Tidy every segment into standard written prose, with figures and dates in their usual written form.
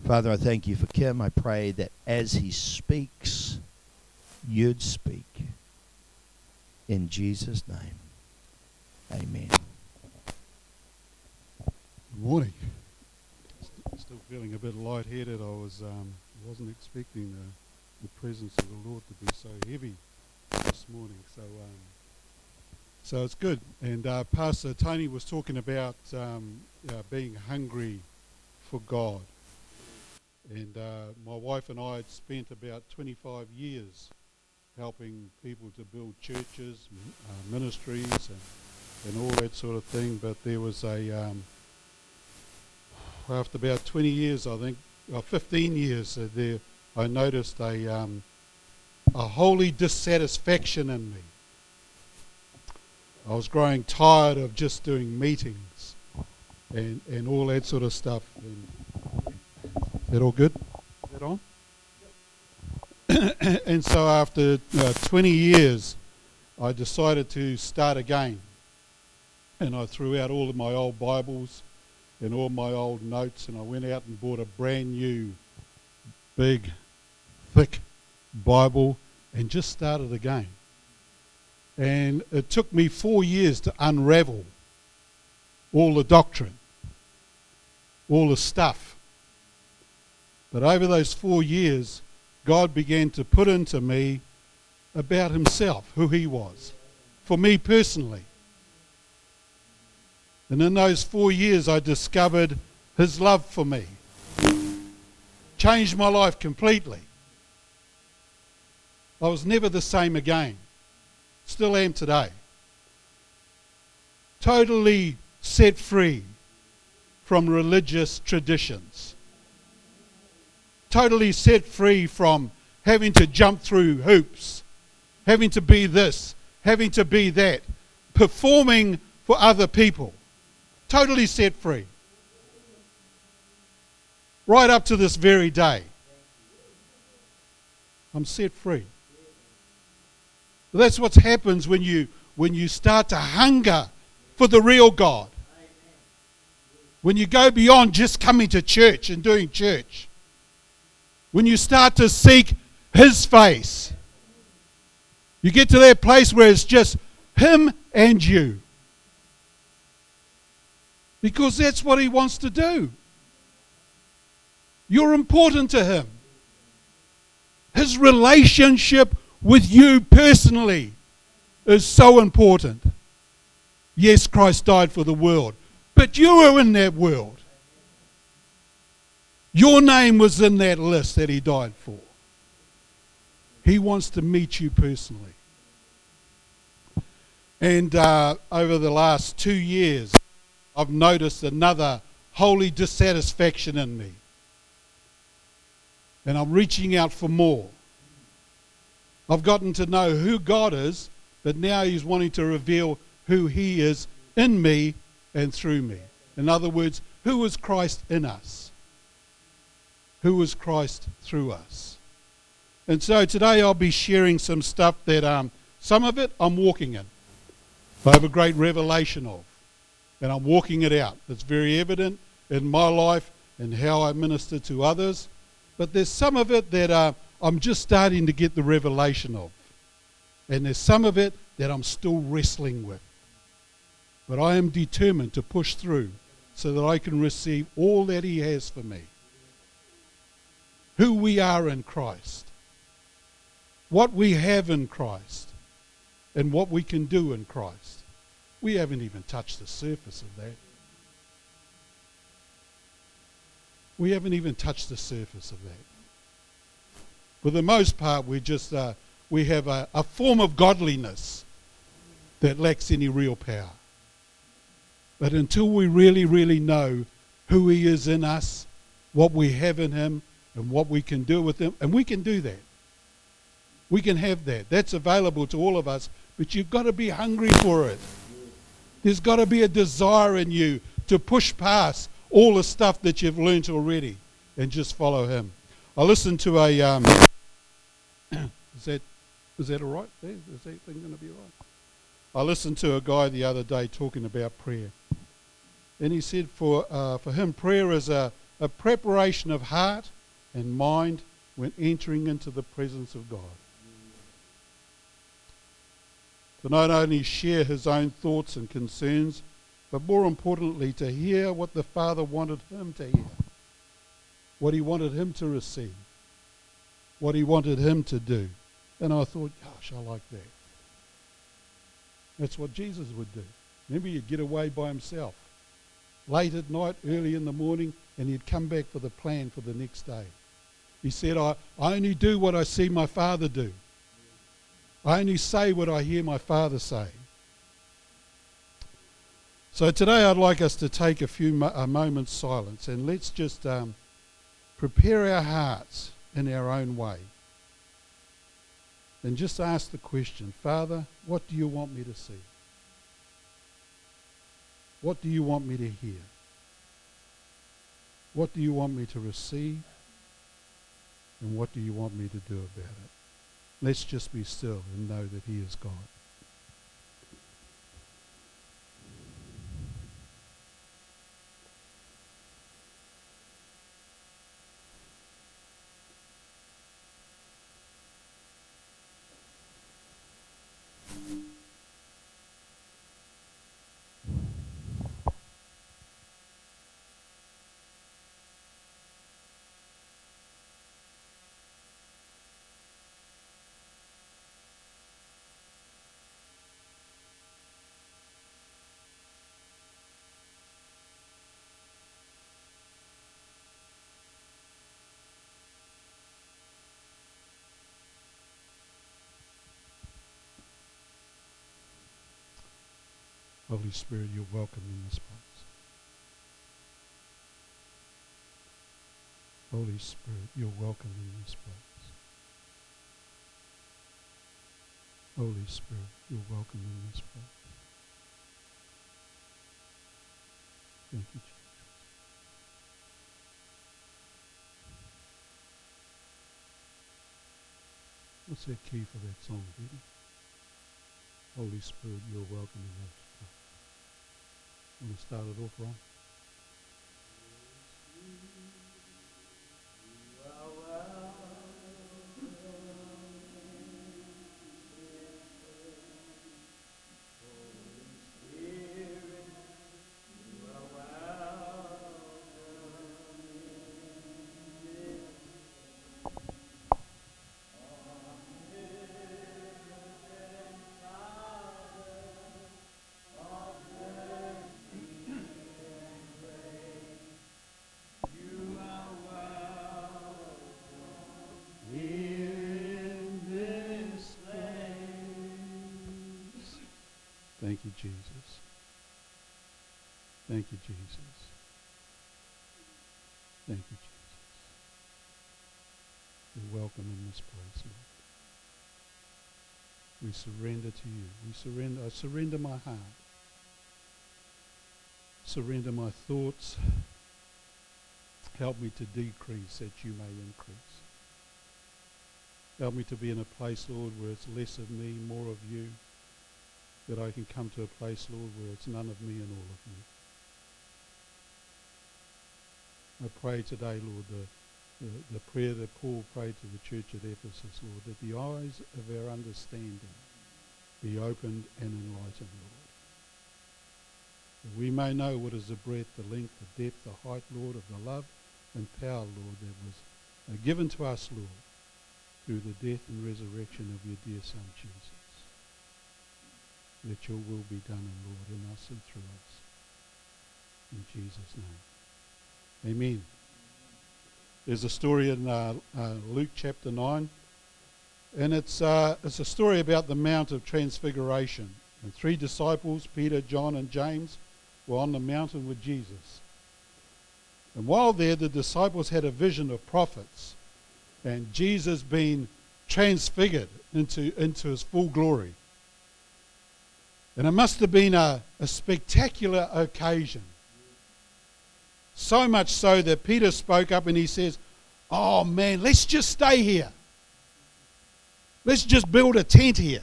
Father, I thank you for Kim. I pray that as he speaks, you'd speak. In Jesus' name, amen. Good morning. Still feeling a bit lightheaded. Wasn't expecting the presence of the Lord to be so heavy this morning. So it's good. And Pastor Tony was talking about being hungry for God. And my wife and I had spent about 25 years helping people to build churches, ministries, and all that sort of thing. But there was after about 20 years, I think, or 15 years there, I noticed a holy dissatisfaction in me. I was growing tired of just doing meetings and all that sort of stuff. Is that all good? Is that on? And so after 20 years, I decided to start again. And I threw out all of my old Bibles and all my old notes, and I went out and bought a brand new, big, thick Bible and just started again. And it took me 4 years to unravel all the doctrine, all the stuff. But over those 4 years, God began to put into me about himself, who he was, for me personally. And in those 4 years, I discovered his love for me. Changed my life completely. I was never the same again. Still am today. Totally set free from religious traditions. Totally set free from having to jump through hoops, having to be this, having to be that, performing for other people. Totally set free. Right up to this very day. I'm set free. That's what happens when you start to hunger for the real God. When you go beyond just coming to church and doing church. When you start to seek his face. You get to that place where it's just him and you. Because that's what he wants to do. You're important to him. His relationship with you personally is so important. Yes, Christ died for the world, but you were in that world. Your name was in that list that he died for. He wants to meet you personally. And over the last 2 years, I've noticed another holy dissatisfaction in me. And I'm reaching out for more. I've gotten to know who God is, but now he's wanting to reveal who he is in me and through me. In other words, who is Christ in us? Who is Christ through us? And so today I'll be sharing some stuff that some of it I'm walking in. I have a great revelation of. And I'm walking it out. It's very evident in my life and how I minister to others. But there's some of it that I'm just starting to get the revelation of. And there's some of it that I'm still wrestling with. But I am determined to push through so that I can receive all that he has for me. Who we are in Christ. What we have in Christ. And what we can do in Christ. We haven't even touched the surface of that. We haven't even touched the surface of that. For the most part, we have a form of godliness that lacks any real power. But until we really, really know who he is in us, what we have in him, and what we can do with him, and we can do that. We can have that. That's available to all of us, but you've got to be hungry for it. There's got to be a desire in you to push past all the stuff that you've learnt already and just follow him. I listened to a... is that all right? Is that thing going to be all right? I listened to a guy the other day talking about prayer. And he said for him, prayer is a a preparation of heart and mind when entering into the presence of God. To not only share his own thoughts and concerns, but more importantly, to hear what the Father wanted him to hear, what he wanted him to receive, what he wanted him to do. And I thought, gosh, I like that. That's what Jesus would do. Remember, he'd get away by himself, late at night, early in the morning, and he'd come back for the plan for the next day. He said, I only do what I see my Father do. I only say what I hear my Father say. So today I'd like us to take a moment's silence, and let's just prepare our hearts in our own way. And just ask the question, Father, what do you want me to see? What do you want me to hear? What do you want me to receive? And what do you want me to do about it? Let's just be still and know that he is God. Holy Spirit, you're welcome in this place. Holy Spirit, you're welcome in this place. Holy Spirit, you're welcome in this place. Thank you, Jesus. What's that key for that song, Betty? Holy Spirit, you're welcome in this place. Want to start it off, Ron? Thank you, Jesus. Thank you, Jesus. Thank you, Jesus. You're welcome in this place, Lord. We surrender to you. I surrender my heart. Surrender my thoughts. Help me to decrease that you may increase. Help me to be in a place, Lord, where it's less of me, more of you. That I can come to a place, Lord, where it's none of me and all of you. I pray today, Lord, the prayer that Paul prayed to the church at Ephesus, Lord, that the eyes of our understanding be opened and enlightened, Lord. That we may know what is the breadth, the length, the depth, the height, Lord, of the love and power, Lord, that was given to us, Lord, through the death and resurrection of your dear Son, Jesus. Let your will be done, Lord, in us and through us. In Jesus' name. Amen. There's a story in Luke chapter 9, and it's a story about the Mount of Transfiguration. And 3 disciples, Peter, John, and James, were on the mountain with Jesus. And while there, the disciples had a vision of prophets, and Jesus being transfigured into his full glory. And it must have been a spectacular occasion. So much so that Peter spoke up and he says, oh man, let's just stay here. Let's just build a tent here.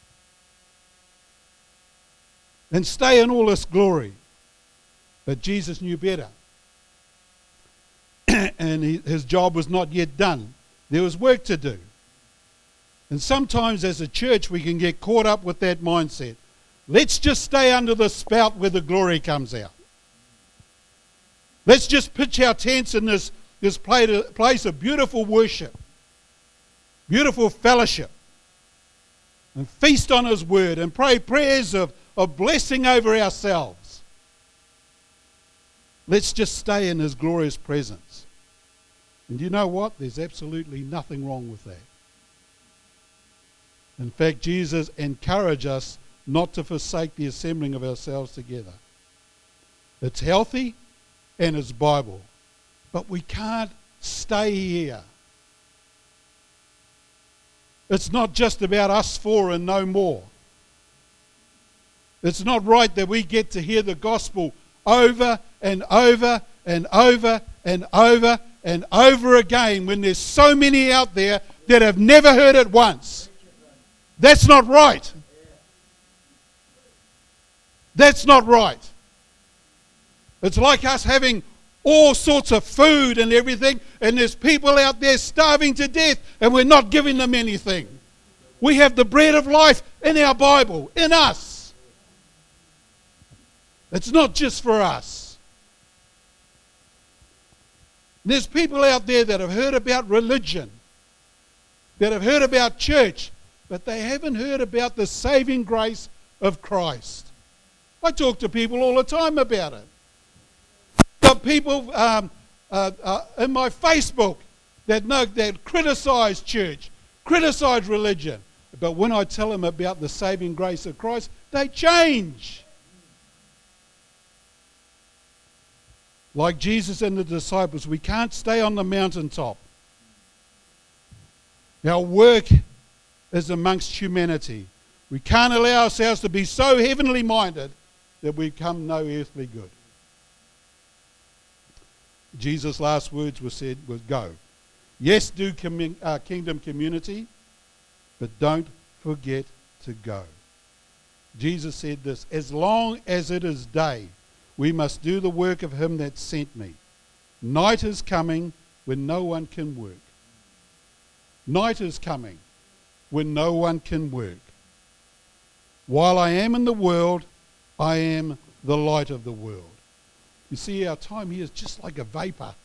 And stay in all this glory. But Jesus knew better. and his job was not yet done. There was work to do. And sometimes as a church we can get caught up with that mindset. Let's just stay under the spout where the glory comes out. Let's just pitch our tents in this place of beautiful worship, beautiful fellowship, and feast on His Word and pray prayers of blessing over ourselves. Let's just stay in His glorious presence. And you know what? There's absolutely nothing wrong with that. In fact, Jesus encouraged us not to forsake the assembling of ourselves together. It's healthy and it's Bible. But we can't stay here. It's not just about us four and no more. It's not right that we get to hear the gospel over and over and over and over and over again when there's so many out there that have never heard it once. That's not right. That's not right. It's like us having all sorts of food and everything, and there's people out there starving to death, and we're not giving them anything. We have the bread of life in our Bible, in us. It's not just for us. There's people out there that have heard about religion, that have heard about church, but they haven't heard about the saving grace of Christ. I talk to people all the time about it. Got people in my Facebook that criticise church, criticise religion. But when I tell them about the saving grace of Christ, they change. Like Jesus and the disciples, we can't stay on the mountaintop. Our work is amongst humanity. We can't allow ourselves to be so heavenly minded that we become no earthly good. Jesus' last words was go. Yes, do kingdom community, but don't forget to go. Jesus said this, as long as it is day, we must do the work of Him that sent me. Night is coming when no one can work. Night is coming when no one can work. While I am in the world, I am the light of the world. You see, our time here is just like a vapor.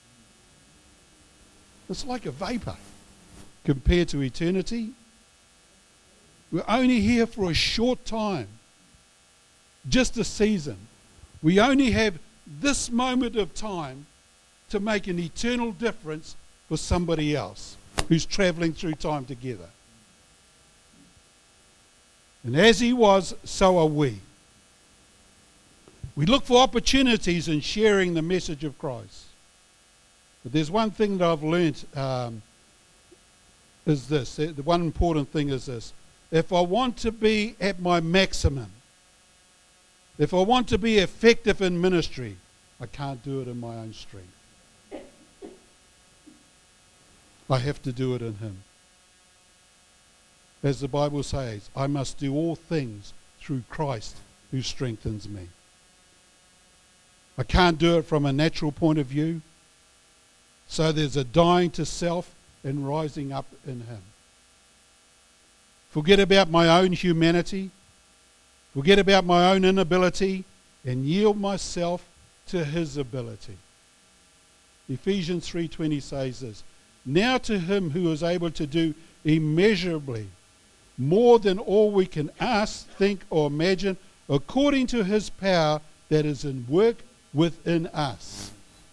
It's like a vapor compared to eternity. We're only here for a short time, just a season. We only have this moment of time to make an eternal difference for somebody else who's traveling through time together. And as He was, so are we. We look for opportunities in sharing the message of Christ. But there's one thing that I've learnt is this. The one important thing is this. If I want to be at my maximum, if I want to be effective in ministry, I can't do it in my own strength. I have to do it in Him. As the Bible says, I must do all things through Christ who strengthens me. I can't do it from a natural point of view. So there's a dying to self and rising up in Him. Forget about my own humanity. Forget about my own inability and yield myself to His ability. Ephesians 3:20 says this, now to Him who is able to do immeasurably more than all we can ask, think or imagine, according to His power that is in work within us.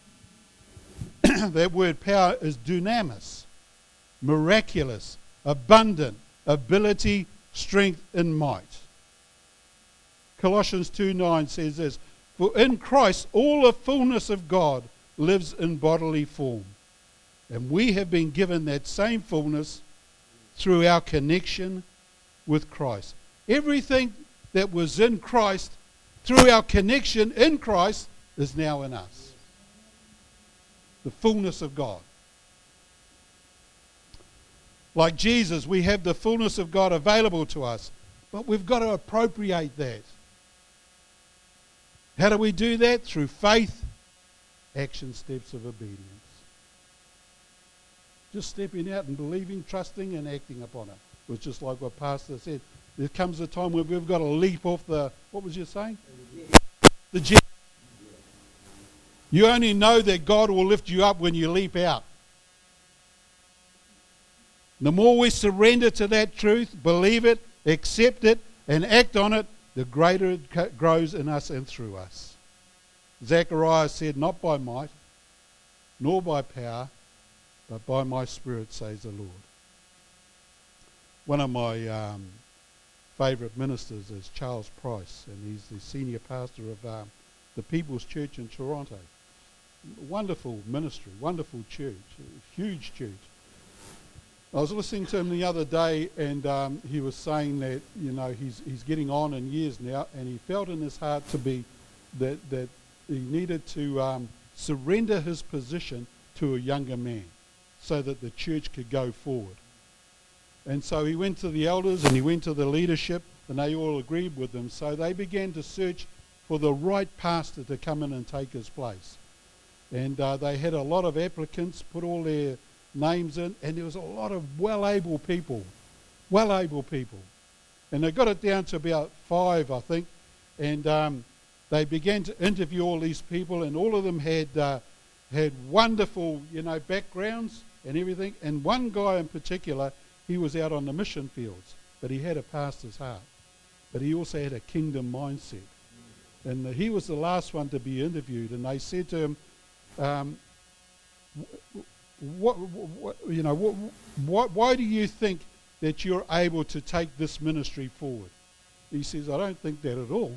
That word power is dunamis, miraculous, abundant, ability, strength and might. Colossians 2:9 says this, for in Christ all the fullness of God lives in bodily form. And we have been given that same fullness through our connection with Christ. Everything that was in Christ, through our connection in Christ, is now in us. The fullness of God. Like Jesus, we have the fullness of God available to us, but we've got to appropriate that. How do we do that? Through faith, action steps of obedience. Just stepping out and believing, trusting and acting upon it. It was just like what Pastor said. There comes a time where we've got to leap off the, what was you saying? The jet. You only know that God will lift you up when you leap out. The more we surrender to that truth, believe it, accept it, and act on it, the greater it grows in us and through us. Zechariah said, not by might, nor by power, but by my Spirit, says the Lord. One of my favourite ministers is Charles Price, and he's the senior pastor of the People's Church in Toronto. Wonderful ministry, wonderful church, huge church. I was listening to him the other day, and he was saying that, you know, he's getting on in years now, and he felt in his heart to be that he needed to surrender his position to a younger man so that the church could go forward. And so he went to the elders and he went to the leadership, and they all agreed with him. So they began to search for the right pastor to come in and take his place. And they had a lot of applicants, put all their names in, and there was a lot of well-able people. And they got it down to about 5, I think, and they began to interview all these people, and all of them had wonderful, you know, backgrounds and everything. And one guy in particular, he was out on the mission fields, but he had a pastor's heart. But he also had a kingdom mindset. And he was the last one to be interviewed, and they said to him, why do you think that you're able to take this ministry forward? He says, I don't think that at all.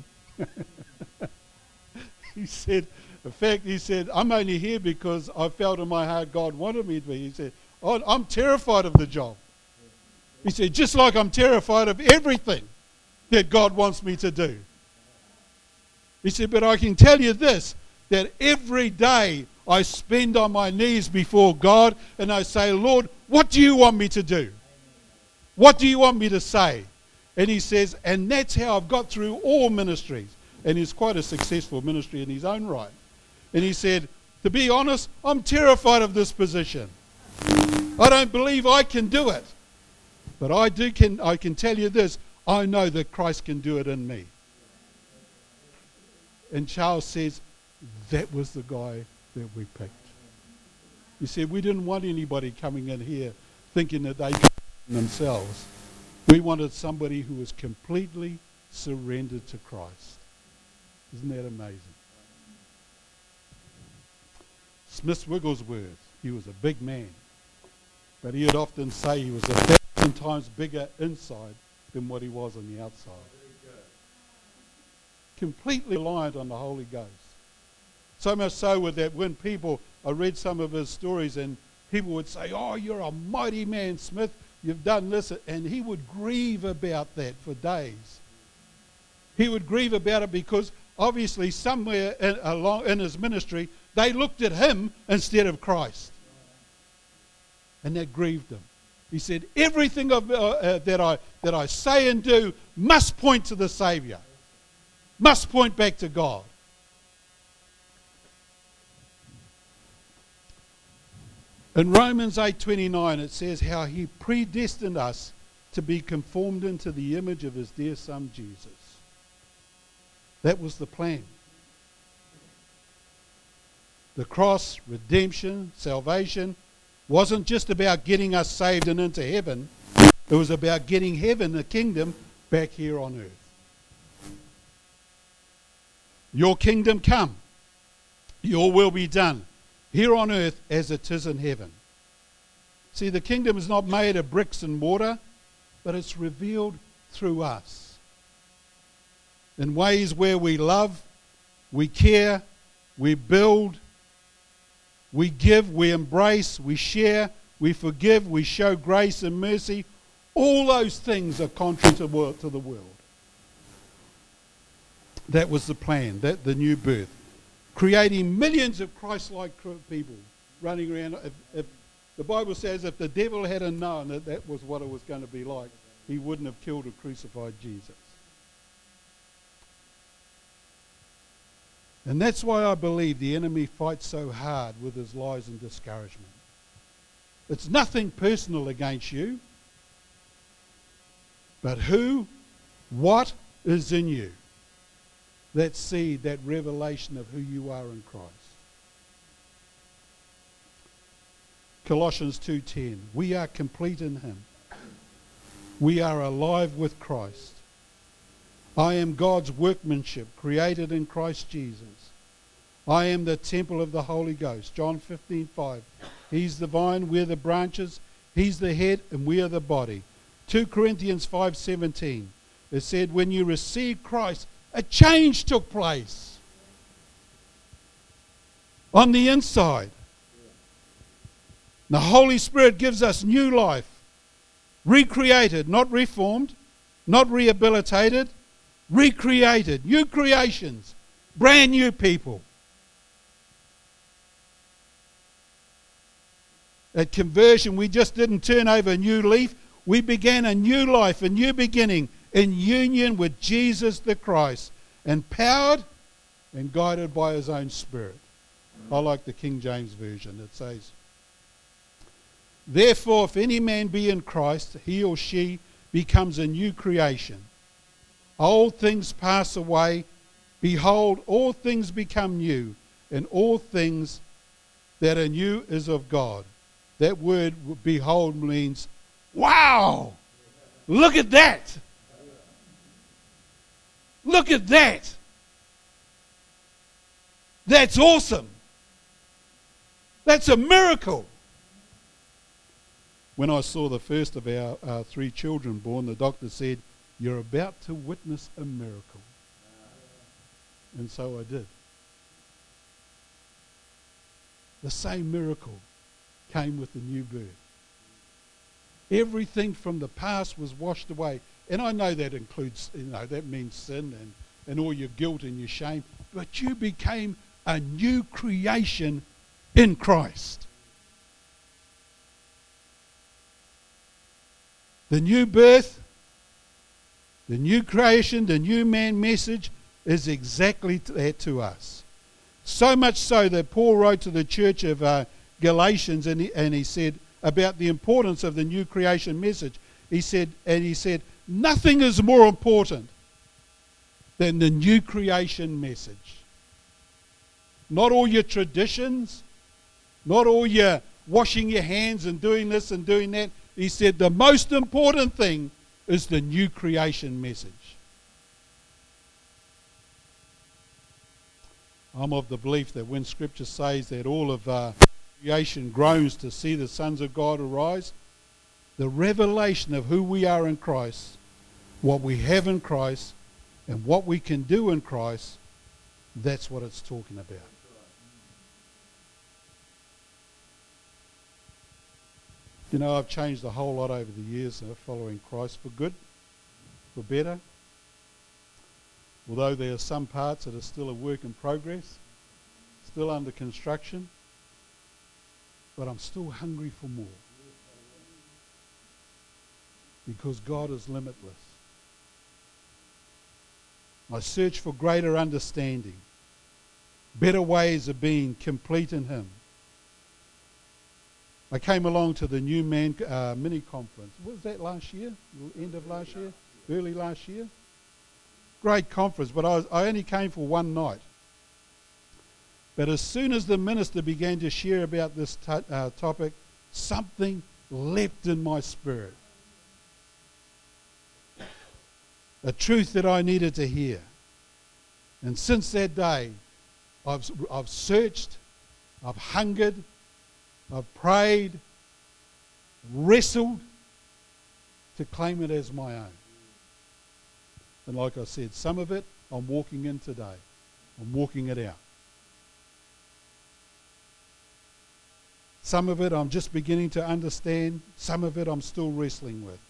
He said, in fact, he said, I'm only here because I felt in my heart God wanted me to be. He said, I'm terrified of the job. He said, just like I'm terrified of everything that God wants me to do. He said, but I can tell you this, that every day I spend on my knees before God and I say, Lord, what do you want me to do? What do you want me to say? And he says, and that's how I've got through all ministries. And he's quite a successful ministry in his own right. And he said, to be honest, I'm terrified of this position. I don't believe I can do it. But I can tell you this, I know that Christ can do it in me. And Charles says, that was the guy that we picked. He said, we didn't want anybody coming in here thinking that they could themselves. We wanted somebody who was completely surrendered to Christ. Isn't that amazing? Smith Wigglesworth, he was a big man, but he would often say he was 1,000 times bigger inside than what he was on the outside. Completely reliant on the Holy Ghost. So much so with that when I read some of his stories and people would say, oh, you're a mighty man, Smith, you've done this, and he would grieve about that for days. He would grieve about it because obviously somewhere along in his ministry, they looked at him instead of Christ. And that grieved him. He said, everything that I say and do must point to the Saviour. Must point back to God. In Romans 8:29 it says how he predestined us to be conformed into the image of his dear son Jesus. That was the plan. The cross, redemption, salvation wasn't just about getting us saved and into heaven. It was about getting heaven, the kingdom, back here on earth. Your kingdom come. Your will be done here on earth as it is in heaven. See, the kingdom is not made of bricks and mortar, but it's revealed through us. In ways where we love, we care, we build, we give, we embrace, we share, we forgive, we show grace and mercy. All those things are contrary to the world. That was the plan, the new birth. Creating millions of Christ-like people running around. If the Bible says if the devil had known that was what it was going to be like, he wouldn't have killed or crucified Jesus. And that's why I believe the enemy fights so hard with his lies and discouragement. It's nothing personal against you. But what is in you? That seed, that revelation of who you are in Christ. Colossians 2:10, we are complete in him. We are alive with Christ. I am God's workmanship, created in Christ Jesus. I am the temple of the Holy Ghost. John 15:5. He's the vine, we're the branches. He's the head, and we are the body. 2 Corinthians 5:17. It said, when you received Christ, a change took place on the inside. The Holy Spirit gives us new life, recreated, not reformed, not rehabilitated, recreated, new creations, brand new people. At conversion, we just didn't turn over a new leaf. We began a new life, a new beginning, in union with Jesus the Christ, empowered and guided by his own Spirit. I like the King James Version. It says, therefore, if any man be in Christ, he or she becomes a new creation. Old things pass away. Behold, all things become new, and all things that are new is of God. That word, behold, means, wow! Look at that! Look at that! That's awesome! That's a miracle! When I saw the first of our 3 children born, the doctor said, you're about to witness a miracle. And so I did. The same miracle came with the new birth. Everything from the past was washed away. And I know that includes, that means sin and all your guilt and your shame. But you became a new creation in Christ. The new birth, the new creation, the new man message is exactly that to us. So much so that Paul wrote to the church of Galatians and he said about the importance of the new creation message. He said, nothing is more important than the new creation message. Not all your traditions, not all your washing your hands and doing this and doing that. He said the most important thing is the new creation message. I'm of the belief that when Scripture says that all of creation groans to see the sons of God arise, the revelation of who we are in Christ, what we have in Christ, and what we can do in Christ, that's what it's talking about. I've changed a whole lot over the years following Christ for good, for better. Although there are some parts that are still a work in progress, still under construction, but I'm still hungry for more. Because God is limitless. I search for greater understanding, better ways of being complete in Him. I came along to the New Man mini conference. Was that last year? End of last year? Early last year? Great conference, but I only came for one night. But as soon as the minister began to share about this topic, something leapt in my spirit. A truth that I needed to hear. And since that day, I've searched, I've hungered, I've prayed, wrestled to claim it as my own. And like I said, some of it I'm walking in today. I'm walking it out. Some of it I'm just beginning to understand. Some of it I'm still wrestling with.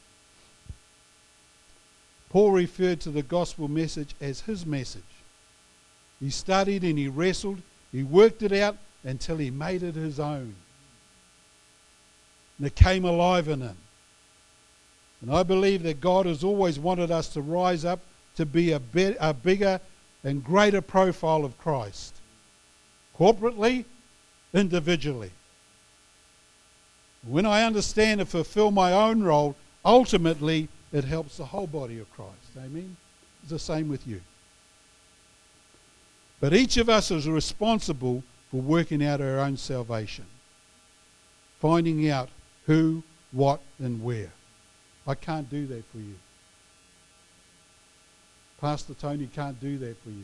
Paul referred to the gospel message as his message. He studied and he wrestled. He worked it out until he made it his own. And it came alive in him. And I believe that God has always wanted us to rise up to be a bigger and greater profile of Christ. Corporately, individually. When I understand and fulfill my own role, ultimately it helps the whole body of Christ. Amen? It's the same with you. But each of us is responsible for working out our own salvation. Finding out who, what, and where. I can't do that for you. Pastor Tony can't do that for you.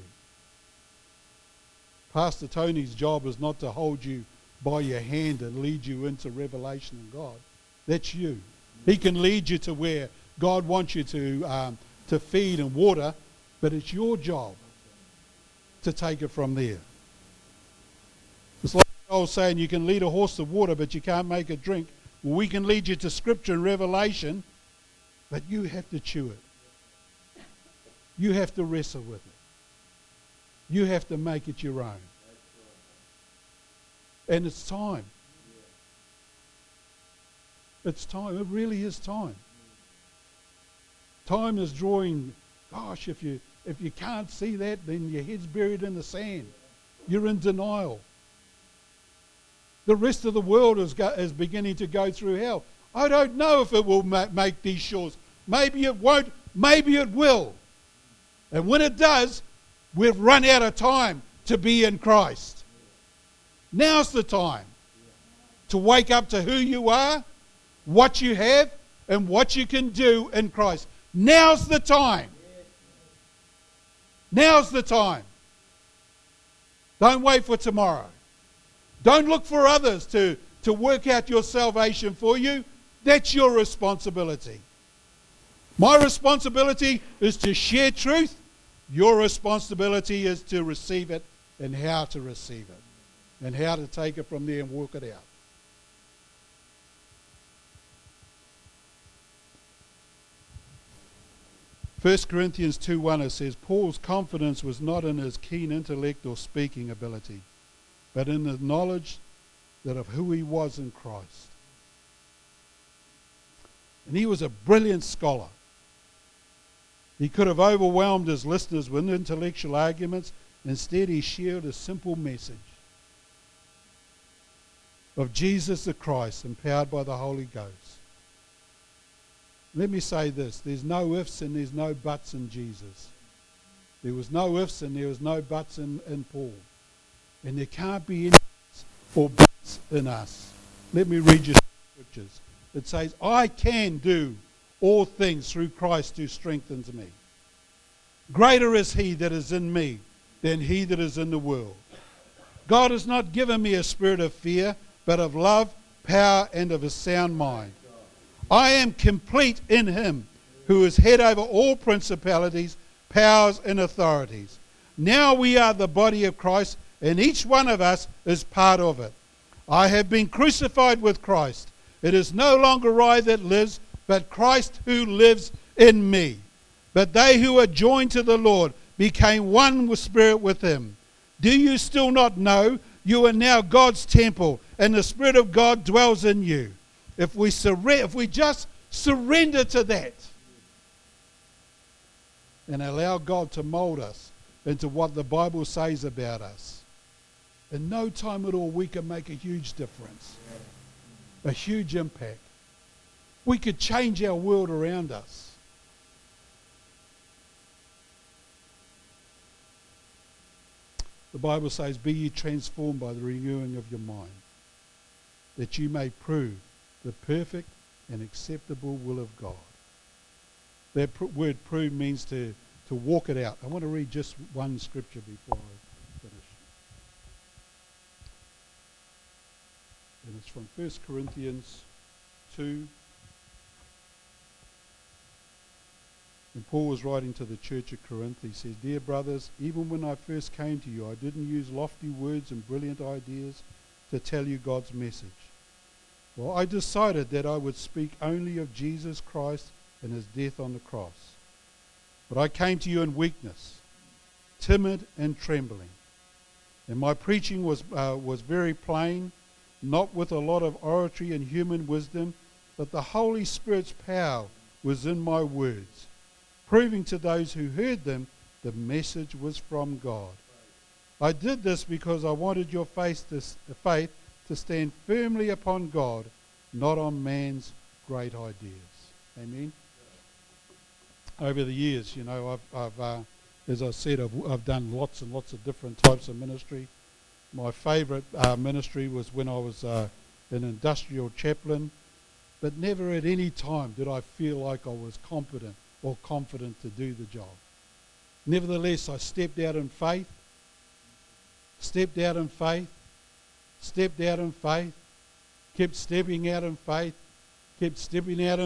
Pastor Tony's job is not to hold you by your hand and lead you into revelation in God. That's you. He can lead you to where God wants you to feed and water, but it's your job to take it from there. It's like the old saying, you can lead a horse to water, but you can't make it drink. Well, we can lead you to Scripture and Revelation, but you have to chew it. You have to wrestle with it. You have to make it your own. And it's time. It's time. It really is time. Time is drawing. Gosh, if you can't see that, then your head's buried in the sand. You're in denial. The rest of the world is beginning to go through hell. I don't know if it will make these shores. Maybe it won't. Maybe it will. And when it does, we've run out of time to be in Christ. Now's the time to wake up to who you are, what you have, and what you can do in Christ. Now's the time. Now's the time. Don't wait for tomorrow. Don't look for others to work out your salvation for you. That's your responsibility. My responsibility is to share truth. Your responsibility is to receive it and how to receive it and how to take it from there and work it out. First Corinthians 2:1, it says, Paul's confidence was not in his keen intellect or speaking ability, but in the knowledge that of who he was in Christ. And he was a brilliant scholar. He could have overwhelmed his listeners with intellectual arguments. Instead, he shared a simple message of Jesus the Christ, empowered by the Holy Ghost. Let me say this. There's no ifs and there's no buts in Jesus. There was no ifs and there was no buts in Paul. And there can't be any ifs or buts in us. Let me read you some scriptures. It says, I can do all things through Christ who strengthens me. Greater is he that is in me than he that is in the world. God has not given me a spirit of fear, but of love, power, and of a sound mind. I am complete in him who is head over all principalities, powers, and authorities. Now we are the body of Christ, and each one of us is part of it. I have been crucified with Christ. It is no longer I that lives, but Christ who lives in me. But they who are joined to the Lord became one with spirit with him. Do you still not know you are now God's temple, and the Spirit of God dwells in you? If we just surrender to that and allow God to mold us into what the Bible says about us, in no time at all we can make a huge difference, a huge impact. We could change our world around us. The Bible says, be ye transformed by the renewing of your mind, that you may prove the perfect and acceptable will of God. That word prove means to walk it out. I want to read just one scripture before I finish. And it's from 1 Corinthians 2. And Paul was writing to the church at Corinth. He says, Dear brothers, even when I first came to you, I didn't use lofty words and brilliant ideas to tell you God's message. Well, I decided that I would speak only of Jesus Christ and his death on the cross. But I came to you in weakness, timid and trembling. And my preaching was very plain, not with a lot of oratory and human wisdom, but the Holy Spirit's power was in my words, proving to those who heard them the message was from God. I did this because I wanted your faith to stand firmly upon God not on man's great ideas. Amen. Over the years, I've as I said, I've done lots and lots of different types of ministry. My favourite ministry was when I was an industrial chaplain, but never at any time did I feel like I was competent or confident to do the job. Nevertheless, I stepped out in faith, kept stepping out in faith, kept stepping out in faith, kept stepping out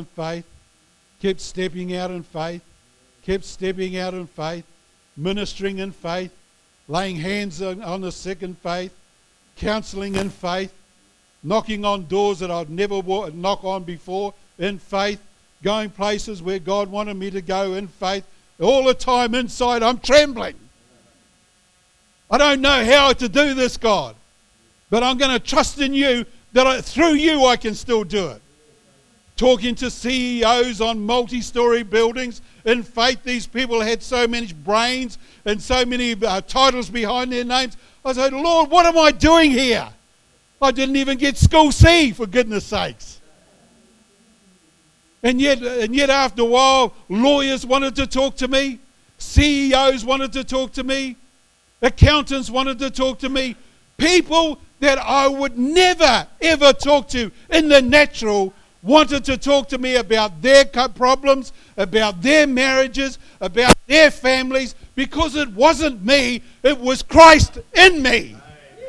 in faith, ministering in faith, laying hands on the sick in faith, counselling in faith, knocking on doors that I'd never knock on before in faith, going places where God wanted me to go in faith. All the time inside I'm trembling. I don't know how to do this, God, but I'm going to trust in you that through you I can still do it. Talking to CEOs on multi-story buildings. In faith, these people had so many brains and so many titles behind their names. I said, Lord, what am I doing here? I didn't even get school C, for goodness sakes. And yet after a while, lawyers wanted to talk to me. CEOs wanted to talk to me. Accountants wanted to talk to me. People that I would never, ever talk to in the natural wanted to talk to me about their problems, about their marriages, about their families, because it wasn't me, it was Christ in me.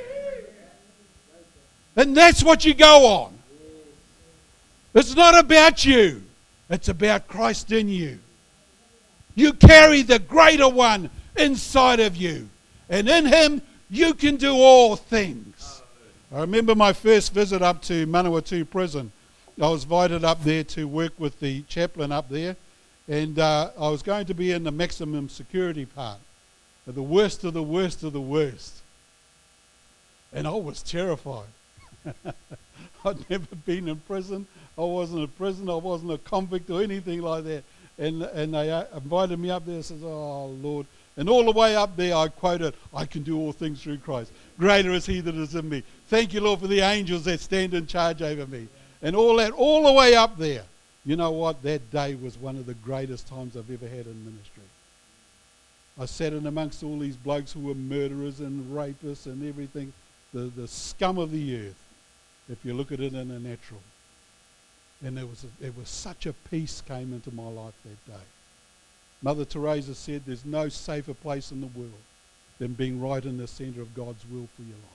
And that's what you go on. It's not about you, it's about Christ in you. You carry the greater one inside of you, and in him you can do all things. I remember my first visit up to Manawatu prison. I was invited up there to work with the chaplain up there, and I was going to be in the maximum security part, the worst of the worst of the worst. And I was terrified. I'd never been in prison. I wasn't in prison. I wasn't a convict or anything like that. And they invited me up there and said, oh, Lord. And all the way up there I quoted, I can do all things through Christ. Greater is he that is in me. Thank you, Lord, for the angels that stand in charge over me. And all that, all the way up there. You know what? That day was one of the greatest times I've ever had in ministry. I sat in amongst all these blokes who were murderers and rapists and everything. The scum of the earth, if you look at it in the natural. And it was such a peace came into my life that day. Mother Teresa said there's no safer place in the world than being right in the centre of God's will for your life.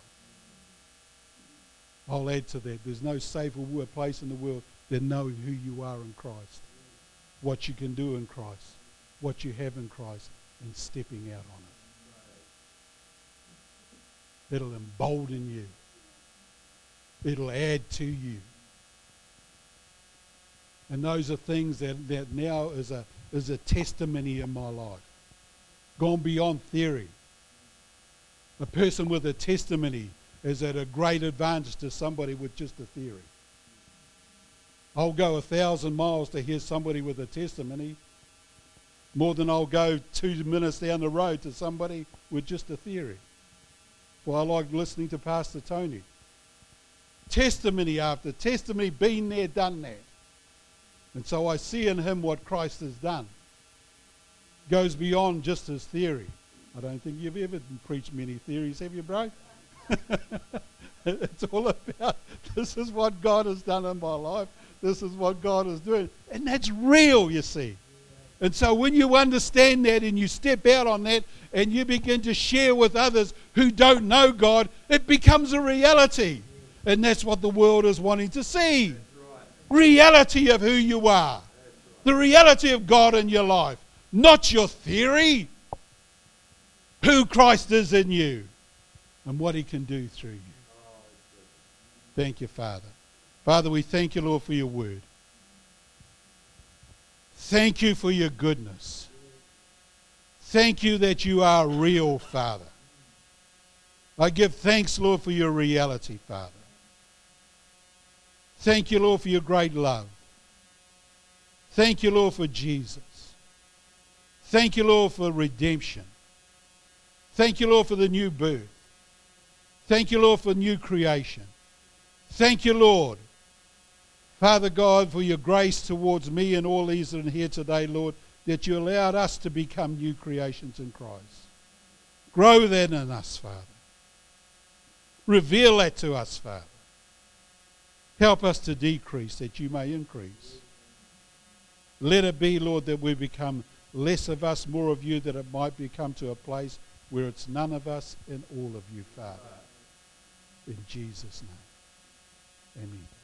I'll add to that. There's no safer place in the world than knowing who you are in Christ, what you can do in Christ, what you have in Christ, and stepping out on it. It'll embolden you. It'll add to you. And those are things that now is a testimony in my life. Gone beyond theory. A person with a testimony is at a great advantage to somebody with just a theory. I'll go 1,000 miles to hear somebody with a testimony more than I'll go 2 minutes down the road to somebody with just a theory. Well, I like listening to Pastor Tony. Testimony after testimony, been there, done that. And so I see in him what Christ has done. Goes beyond just his theory. I don't think you've ever preached many theories, have you, bro? It's all about, this is what God has done in my life. This is what God is doing. And that's real, you see. And so when you understand that and you step out on that and you begin to share with others who don't know God, it becomes a reality. And that's what the world is wanting to see. Reality of who you are. The reality of God in your life. Not your theory. Who Christ is in you. And what he can do through you. Thank you, Father. Father, we thank you, Lord, for your word. Thank you for your goodness. Thank you that you are real, Father. I give thanks, Lord, for your reality, Father. Thank you, Lord, for your great love. Thank you, Lord, for Jesus. Thank you, Lord, for redemption. Thank you, Lord, for the new birth. Thank you, Lord, for new creation. Thank you, Lord, Father God, for your grace towards me and all these that are here today, Lord, that you allowed us to become new creations in Christ. Grow that in us, Father. Reveal that to us, Father. Help us to decrease that you may increase. Let it be, Lord, that we become less of us, more of you, that it might become to a place where it's none of us and all of you, Father. In Jesus' name. Amen.